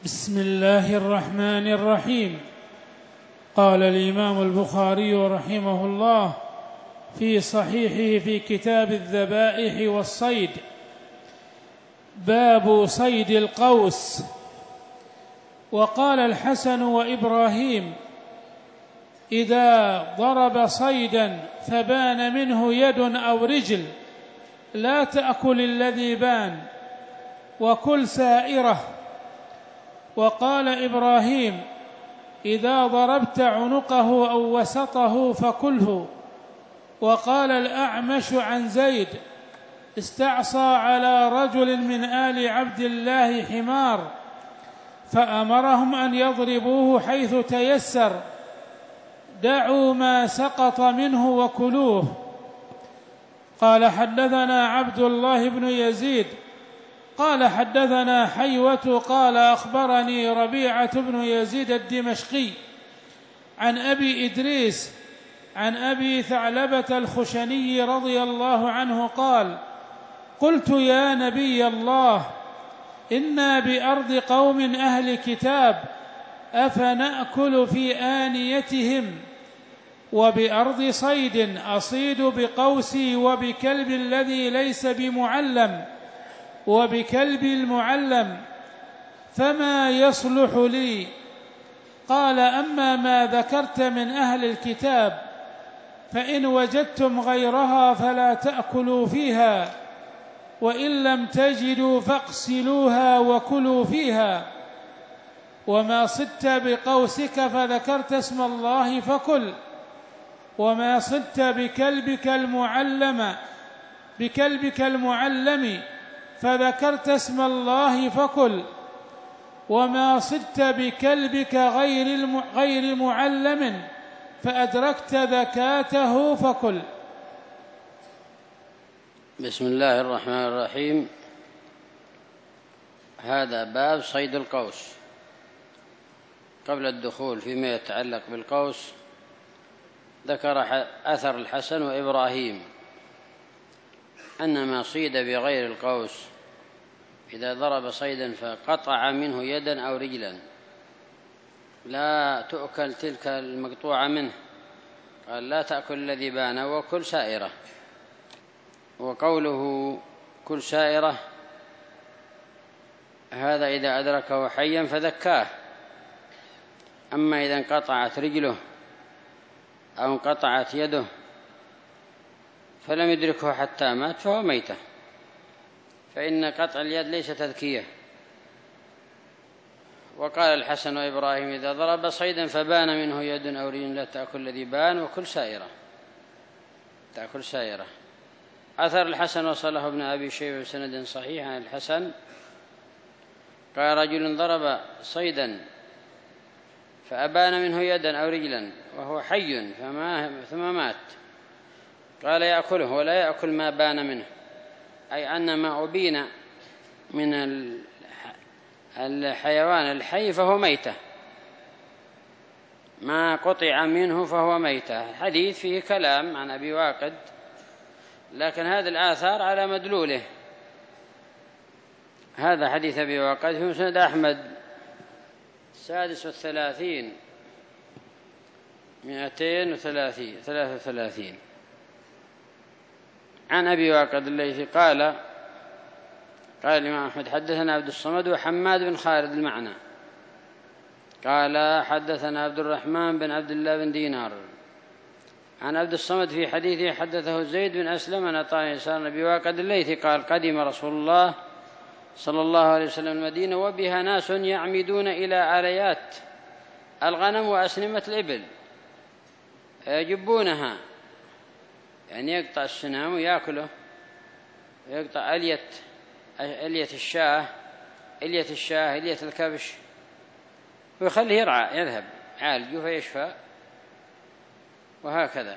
بسم الله الرحمن الرحيم. قال الإمام البخاري رحمه الله في صحيحه في كتاب الذبائح والصيد: باب صيد القوس. وقال الحسن وإبراهيم: إذا ضرب صيدا فبان منه يد أو رجل لا تأكل الذي بان وكل سائرة. وقال إبراهيم: إذا ضربت عنقه أو وسطه فكله. وقال الأعمش عن زيد: استعصى على رجل من آل عبد الله حمار فأمرهم أن يضربوه حيث تيسر، دعوا ما سقط منه وكلوه. قال حدثنا عبد الله بن يزيد قال حدثنا حيوة قال أخبرني ربيعة بن يزيد الدمشقي عن أبي إدريس عن أبي ثعلبة الخشني رضي الله عنه قال: قلت يا نبي الله، إنا بأرض قوم أهل كتاب، أفنأكل في آنيتهم؟ وبأرض صيد أصيد بقوسي وبكلب الذي ليس بمعلم وبكلب المعلم، فما يصلح لي؟ قال: أما ما ذكرت من أهل الكتاب فإن وجدتم غيرها فلا تأكلوا فيها، وإن لم تجدوا فاغسلوها وكلوا فيها. وما صدت بقوسك فذكرت اسم الله فكل، وما صدت بكلبك المعلم فذكرت اسم الله فكل، وما صدت بكلبك غير معلم فأدركت ذكاته فكل. بسم الله الرحمن الرحيم. هذا باب صيد القوس. قبل الدخول فيما يتعلق بالقوس ذكر أثر الحسن وإبراهيم أن ما صيد بغير القوس إذا ضرب صيدا فقطع منه يدا أو رجلا لا تؤكل تلك المقطوعة منه، قال: لا تأكل الذي بان وكل سائرة. وقوله كل سائرة هذا إذا أدركه حيا فذكاه، أما إذا انقطعت رجله أو انقطعت يده فلم يدركه حتى مات فهو ميتة، فإن قطع اليد ليس تذكية. وقال الحسن وإبراهيم: إذا ضرب صيدا فبان منه يد أو رجل لا تأكل الذي بان وكل سائرة، تأكل سائرة. أثر الحسن وصله ابن أبي شيبة بسند صحيح عن الحسن قال: رجل ضرب صيدا فأبان منه يدا أو رجلا وهو حي ثم مات، قال: يأكله ولا يأكل ما بان منه، أي أن ما أبين من الحيوان الحي فهو ميتة، ما قطع منه فهو ميتة. حديث فيه كلام عن أبي واقد، لكن هذا الآثار على مدلوله. هذا حديث أبي واقد في مسند أحمد 36 233 عن أبي واقد الليثي قال الإمام أحمد: حدثنا عبد الصمد وحماد بن خالد المعنى قال: حدثنا عبد الرحمن بن عبد الله بن دينار عن عبد الصمد في حديثه حدثه زيد بن أسلم عن عطاء يسار أبي واقد الليثي قال: قدم رسول الله صلى الله عليه وسلم المدينة وبها ناس يعمدون إلى عليات الغنم وأسنمة الإبل يجبونها، يعني يقطع السنام ويأكله، ويقطع ألية الشاه ألية الكبش ويخليه يرعى، يذهب عالجه فيشفى، وهكذا.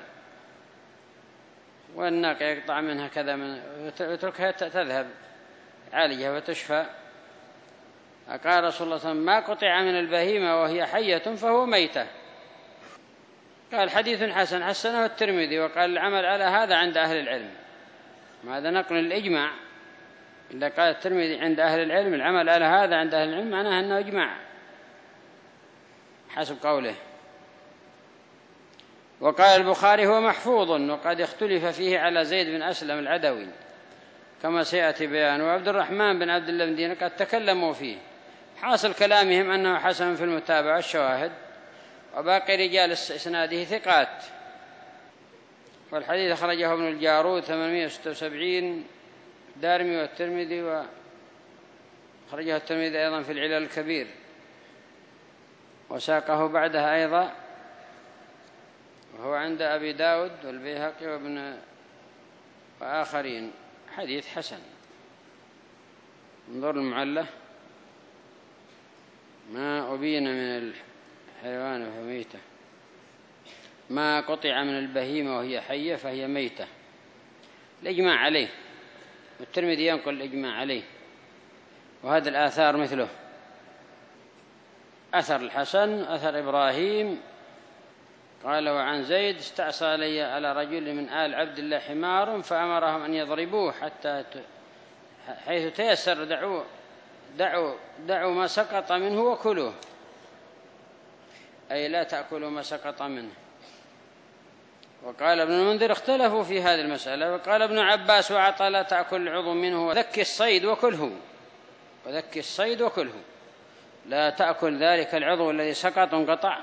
والناقة يقطع منها كذا ويتركها تذهب عالجها وتشفى. قال رسول الله صلى الله عليه وسلم: ما قطع من البهيمة وهي حية فهو ميتة. قال: حديث حسن حسنه الترمذي، وقال: العمل على هذا عند أهل العلم. هذا نقل الإجماع إذا قال الترمذي عند أهل العلم العمل على هذا عند أهل العلم معناه أنه إجماع حسب قوله. وقال البخاري هو محفوظ وقد اختلف فيه على زيد بن أسلم العدوي كما سيأتي بيان، وعبد الرحمن بن عبد الله بن دينار قد تكلموا فيه. حاصل كلامهم أنه حسن في المتابعة والشواهد، وباقي رجال إسناده ثقات. والحديث أخرجه ابن الجارود 876 دارمي والترمذي، وأخرجه الترمذي أيضا في العلل الكبير، وساقه بعدها أيضا، وهو عند أبي داود والبيهقي وابن وآخرين، حديث حسن. انظر المعلة: ما أبين من الحيوان فهو ميتة، ما قطع من البهيمة وهي حية فهي ميتة. الإجماع عليه، والترمذي ينقل الإجماع عليه. وهذا الآثار مثله أثر الحسن، أثر إبراهيم قال: وعن زيد استعصى لي على رجل من آل عبد الله حمار فأمرهم أن يضربوه حتى حيث تيسر دعوا ما سقط منه وكلوه، أي لا تأكلوا ما سقط منه. وقال ابن المنذر: اختلفوا في هذه المسألة. وقال ابن عباس: وعطى لا تأكل العضو منه وذكي الصيد وكله، لا تأكل ذلك العضو الذي سقط انقطع،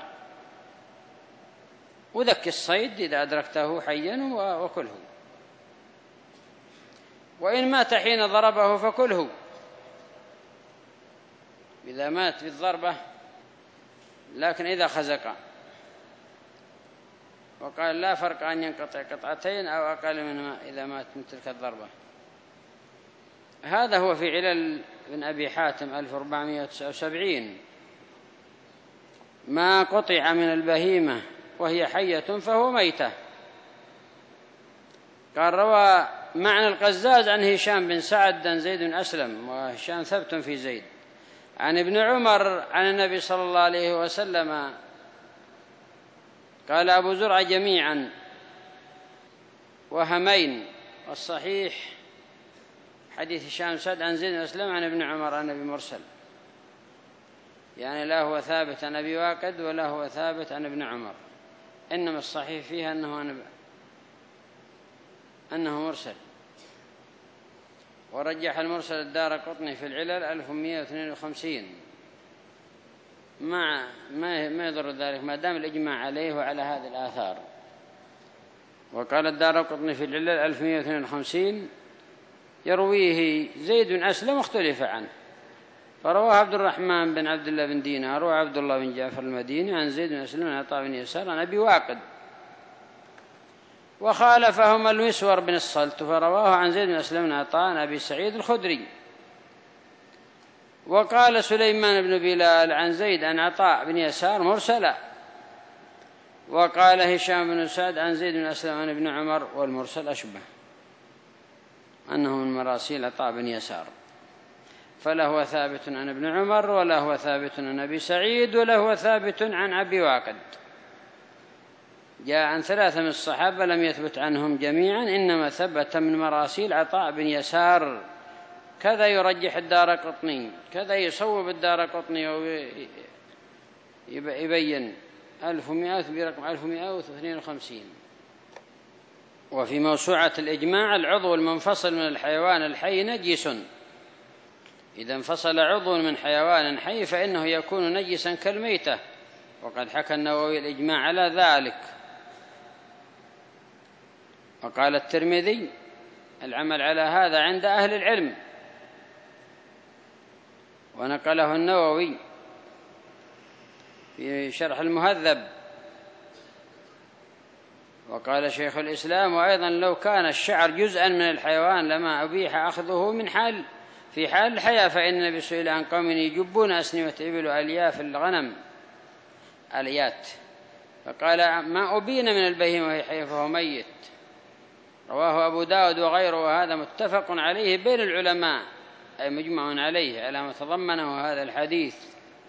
وذكي الصيد إذا أدركته حيا وكله، وإن مات حين ضربه فكله، إذا مات بالضربة لكن إذا خزق. وقال: لا فرق أن ينقطع قطعتين أو أقل منهما إذا مات من تلك الضربة. هذا هو في علل بن أبي حاتم 1479: ما قطع من البهيمة وهي حية فهو ميتة. قال: روى معنى القزاز عن هشام بن سعد عن زيد بن أسلم، وهشام ثبت في زيد، عن ابن عمر عن النبي صلى الله عليه وسلم. قال أبو زرع: جميعا وهمين، والصحيح حديث هشام سعد عن زيد بن أسلم عن ابن عمر عن النبي مرسل، يعني لا هو ثابت عن أبي واقد ولا هو ثابت عن ابن عمر، إنما الصحيح فيها أنه مرسل. ورجح المرسل الدارقطني في العلل 1152. ما يضر ذلك ما دام الإجماع عليه وعلى هذه الآثار. وقال الدارقطني في العلل 1152: يرويه زيد بن أسلم واختلف عنه، فرواه عبد الرحمن بن عبد الله بن دينار وعبد الله بن جعفر المديني عن زيد بن أسلم عن عطاء بن يسار عن أبي واقد، وخالفهما المسور بن الصلت فرواه عن زيد بن أسلم عن عطاء عن أبي سعيد الخدري. وقال سليمان بن بلال عن زيد عن عطاء بن يسار مرسلا. وقال هشام بن سعد عن زيد بن أسلم عن ابن عمر، والمرسل أشبه أنه من مراسيل عطاء بن يسار، فلا هو ثابت عن ابن عمر ولا هو ثابت عن أبي سعيد ولا هو ثابت عن أبي واقد. جاء عن 3 من الصحابة لم يثبت عنهم جميعا، إنما ثبت من مراسيل عطاء بن يسار. كذا يرجح الدارقطني، كذا يصوب الدارقطني ويبين 1100 برقم 1152. وفي موسوعة الإجماع: العضو المنفصل من الحيوان الحي نجس، إذا انفصل عضو من حيوان حي فإنه يكون نجسا كالميتة، وقد حكى النووي الإجماع على ذلك. وقال الترمذي: العمل على هذا عند أهل العلم. ونقله النووي في شرح المهذب. وقال شيخ الإسلام: وأيضا لو كان الشعر جزءا من الحيوان لما أبيح أخذه في حال الحياة، فإن النبي سئل عن قوم يجبون أسنمة إبل وألياف الغنم أليات، فقال: ما أبين من البهيمة وهي حية فهو ميت. رواه أبو داود وغيره، وهذا متفق عليه بين العلماء، أي مجمع عليه على ما تضمنه هذا الحديث.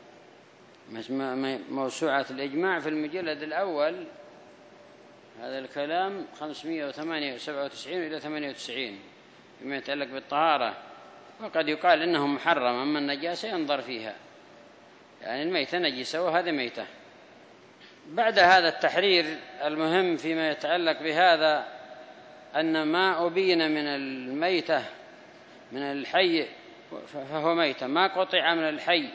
موسوعة الإجماع في المجلد الأول، هذا الكلام 597 إلى 98 فيما يتعلق بالطهارة. وقد يقال إنه محرم، أما النجاسة ينظر فيها، يعني الميتة نجسة وهذا ميتة. بعد هذا التحرير المهم فيما يتعلق بهذا أن ما أبين من الميتة من الحي فهو ميتة، ما قطع من الحي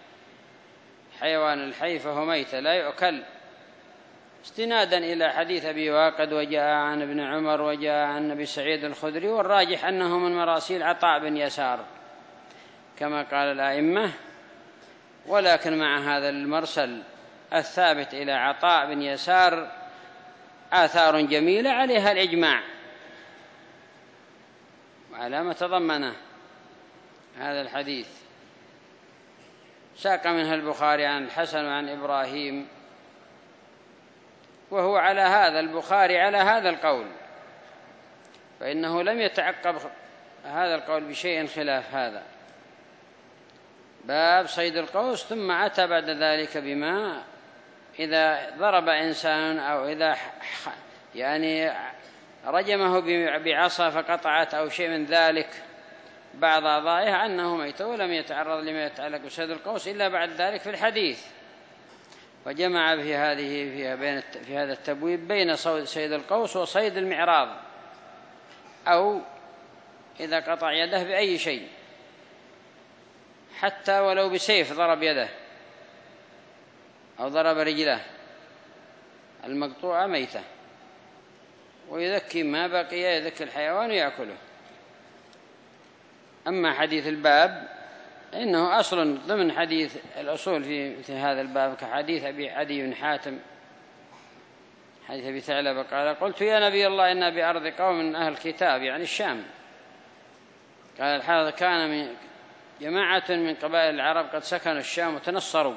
حيوان الحي فهو ميتة لا يؤكل، استنادا إلى حديث أبي واقد وجاء عن ابن عمر وجاء عن أبي سعيد الخدري، والراجح أنه من مراسيل عطاء بن يسار كما قال الأئمة. ولكن مع هذا المرسل الثابت إلى عطاء بن يسار آثار جميلة عليها الإجماع وعلى ما تضمنه هذا الحديث. ساق منها البخاري عن الحسن وعن إبراهيم، وهو على هذا البخاري على هذا القول، فإنه لم يتعقب هذا القول بشيء خلاف هذا، باب صيد القوس، ثم أتى بعد ذلك بما إذا ضرب إنسان أو إذا يعني رجمه بعصا فقطعت أو شيء من ذلك بعض أعضائه أنه ميت، ولم يتعرض لما يتعلق بصيد القوس إلا بعد ذلك في الحديث. وجمع في هذا التبويب بين صيد القوس وصيد المعراض، أو إذا قطع يده بأي شيء حتى ولو بسيف ضرب يده أو ضرب رجله المقطوعة ميتة، ويذكي ما بقي، يذكي الحيوان ويأكله. أما حديث الباب إنه أصل ضمن حديث الأصول في هذا الباب، كحديث أبي عدي بن حاتم حديث أبي ثعلبة قال: قلت يا نبي الله إنا بأرض قوم من أهل الكتاب، يعني الشام. قال الحافظ: كان من جماعة من قبائل العرب قد سكنوا الشام وتنصروا،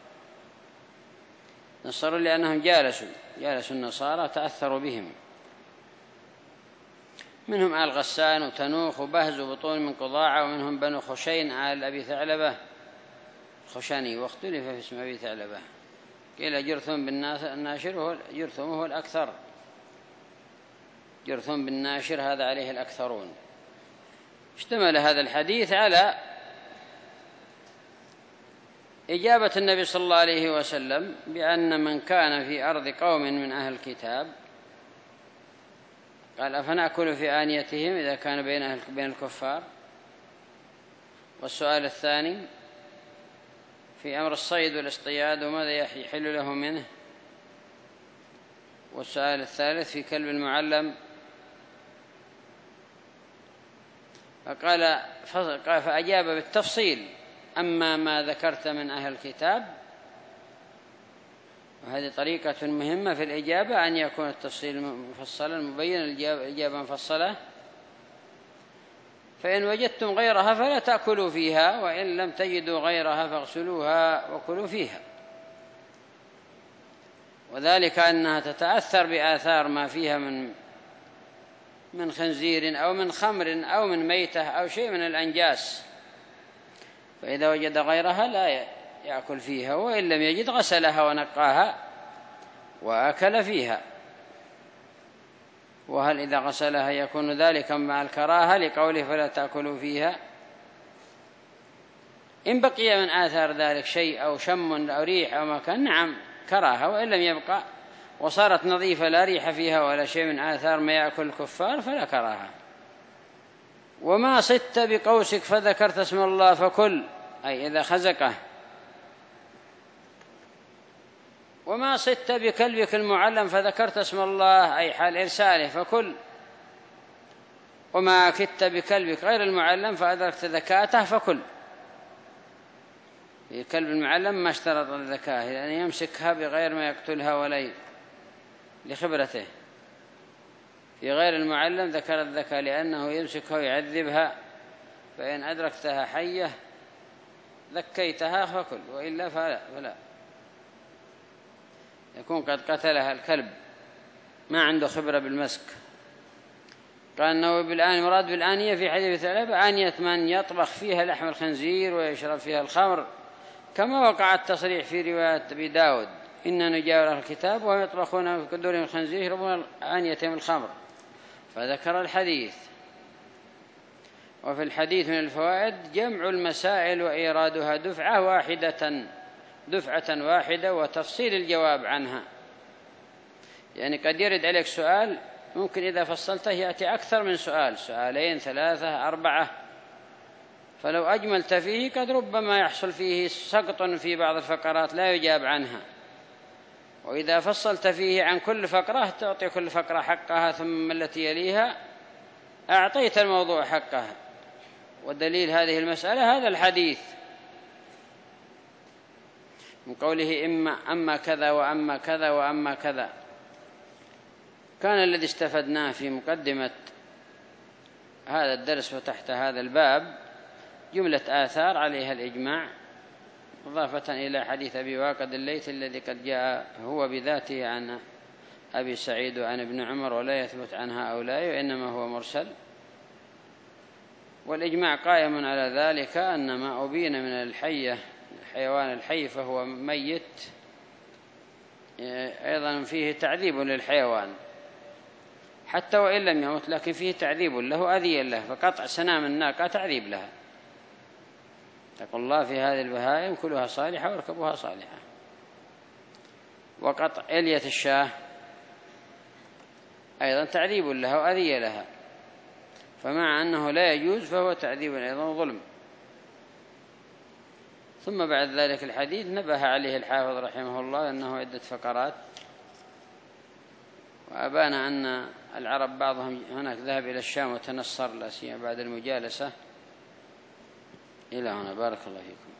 نصروا لأنهم جالسوا النصارى تأثروا بهم، منهم آل غسان وتنوخ وبهز وبطون من قضاعة، ومنهم بنو خشين آل أبي ثعلبة الخشني، واختلف في اسم أبي ثعلبة، قيل جرثم بالناشر جرثم هو الأكثر، جرثم بالناشر هذا عليه الأكثرون. اشتمل هذا الحديث على إجابة النبي صلى الله عليه وسلم بأن من كان في أرض قوم من أهل الكتاب، قال: أفنأكل في آنيتهم إذا كان بين الكفار. والسؤال الثاني في أمر الصيد والاصطياد وماذا يحل له منه. والسؤال الثالث في كلب المعلم. فأجاب بالتفصيل: أما ما ذكرت من أهل الكتاب، وهذه طريقة مهمة في الإجابة، أن يكون التفصيل مفصلا مبين، الإجابة مفصلة. فإن وجدتم غيرها فلا تأكلوا فيها، وإن لم تجدوا غيرها فاغسلوها وكلوا فيها. وذلك أنها تتأثر بآثار ما فيها من خنزير أو من خمر أو من ميتة أو شيء من الأنجاس، فإذا وجد غيرها لا يأكل فيها، وإن لم يجد غسلها ونقاها وأكل فيها. وهل إذا غسلها يكون ذلك مع الكراهة لقوله فلا تأكلوا فيها؟ إن بقي من آثار ذلك شيء أو شم أو ريح أو مكان، نعم كراهة، وإن لم يبقى وصارت نظيفة لا ريح فيها ولا شيء من آثار ما يأكل الكفار فلا كراهة. وما صدت بقوسك فذكرت اسم الله فكل، أي إذا خزقه. وما صدت بكلبك المعلم فذكرت اسم الله، أي حال إرساله، فكل. وما كدت بكلبك غير المعلم فأدركت ذكاته فكل. الكلب المعلم ما اشترط الذكاء، يعني يمسكها بغير ما يقتلها ولا لخبرته. في غير المعلم ذكر الذكاء لأنه يمسكها ويعذبها، فإن أدركتها حية ذكيتها فكل، وإلا فلا يكون قد قتلها الكلب ما عنده خبرة بالمسك. قال أنه مراد بالآنية في حديث ثعلبة آنية من يطبخ فيها لحم الخنزير ويشرب فيها الخمر، كما وقع التصريح في رواية أبي داود: إننا نجاور أهل الكتاب وهم يطبخون في قدورهم الخنزير يشربون آنيتهم الخمر، فذكر الحديث. وفي الحديث من الفوائد جمع المسائل وإيرادها دفعة واحدة وتفصيل الجواب عنها. يعني قد يرد عليك سؤال ممكن إذا فصلته يأتي أكثر من سؤال، سؤالين 3 4، فلو أجملت فيه قد ربما يحصل فيه سقط في بعض الفقرات لا يجاب عنها، وإذا فصلت فيه عن كل فقرة تعطي كل فقرة حقها ثم التي يليها أعطيت الموضوع حقها. ودليل هذه المسألة هذا الحديث من قوله أما كذا وأما كذا وأما كذا. كان الذي استفدناه في مقدمة هذا الدرس وتحت هذا الباب جملة آثار عليها الإجماع، إضافة إلى حديث أبي واقد الليثي الذي قد جاء هو بذاته عن أبي سعيد وعن ابن عمر ولا يثبت عن هؤلاء وإنما هو مرسل. والإجماع قائم على ذلك أن ما أبين من الحيوان الحي فهو ميت، أيضا فيه تعذيب للحيوان حتى وإن لم يمت، لكن فيه تعذيب له أذية له، فقطع سنام الناقة تعذيب لها. تقول الله في هذه البهائم كلها صالحة واركبوها صالحة. وقطع إلية الشاة أيضا تعذيب لها وأذية لها، فمع أنه لا يجوز فهو تعذيب أيضا ظلم. ثم بعد ذلك الحديث نبه عليه الحافظ رحمه الله أنه عدة فقرات، وأبان أن العرب بعضهم هناك ذهب إلى الشام وتنصر لا سيما بعد المجالسة. إلى هنا بارك الله فيكم.